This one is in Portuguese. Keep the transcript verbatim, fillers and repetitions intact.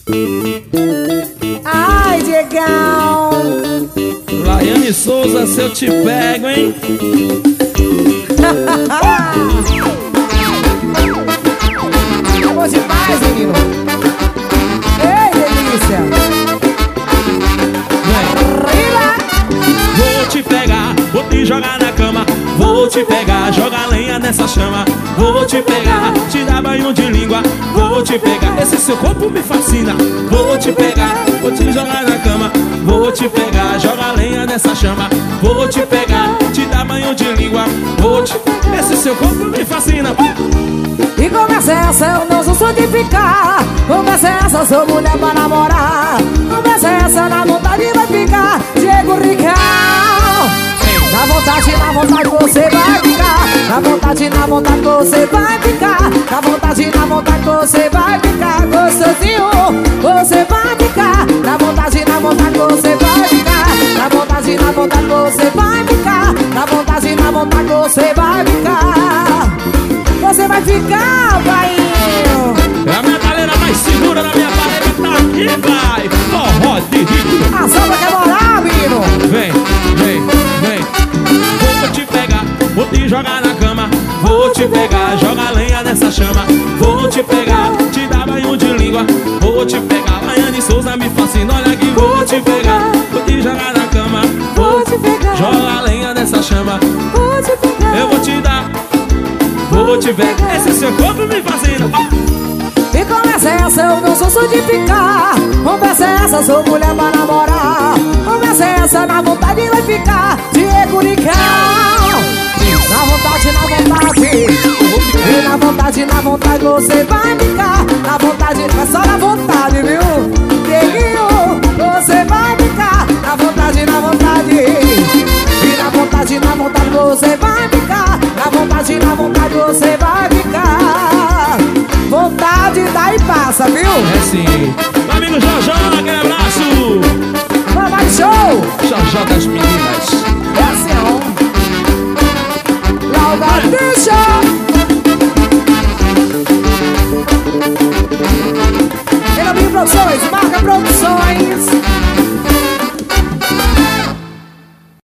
Ai, Diegão. Laiane Souza, se eu te pego, hein? É bom demais, menino. Ei, delícia. Vou te pegar, vou te jogar na cama. Vou te pegar, jogar lenha nessa chama. Vou te pegar, te dar banho de língua. Vou te pegar, esse seu corpo me fascina. Vou te pegar, vou te jogar na cama. Vou te pegar, jogar lenha nessa chama. Vou te pegar, te dar banho de língua. Vou te... Esse seu corpo me fascina. E conversa essa, eu não sou só de ficar. Conversa essa, sou mulher pra namorar. Conversa essa, na vontade vai ficar. Diego Rical. Na vontade, na vontade você vai ficar. Na vontade, na vontade você vai ficar. Na vontade, na vontade você vai ficar. Gostosinho, você vai ficar. Na vontade, na vontade você vai ficar. Na vontade, na vontade você vai ficar. Na vontade, na vontade você vai ficar. Você vai ficar, bainho. É a minha galera mais segura na minha barreira, tá aqui, vai. Forró de rico. A sobra quer morar, menino. Vem, vem, vem. Vou te pegar, vou te jogar na cama. Vou te pegar, joga lenha nessa chama. Vou te pegar, te dar banho de língua. Vou te pegar, Laiane Souza me fascina. Olha aqui, vou te pegar, vou te jogar na cama. Vou te pegar, joga lenha nessa chama. Vou te pegar, eu vou te dar. Vou te ver, esse seu corpo me fascina. E conversa essa, eu não sou só de ficar. Conversa essa, sou mulher pra namorar. Conversa essa, na vontade vai ficar. Diego Rical. Na vontade, na vontade. E na vontade, na vontade você vai ficar. Na vontade, é só na vontade, viu? Dieguinho, você vai ficar. Na vontade, na vontade. E na vontade, na vontade você vai ficar. Na vontade, na vontade você vai ficar. Vontade dá e passa, viu? É sim. Meu amigo Jojó, aquele abraço. Mamãe show. Jojó das minhas.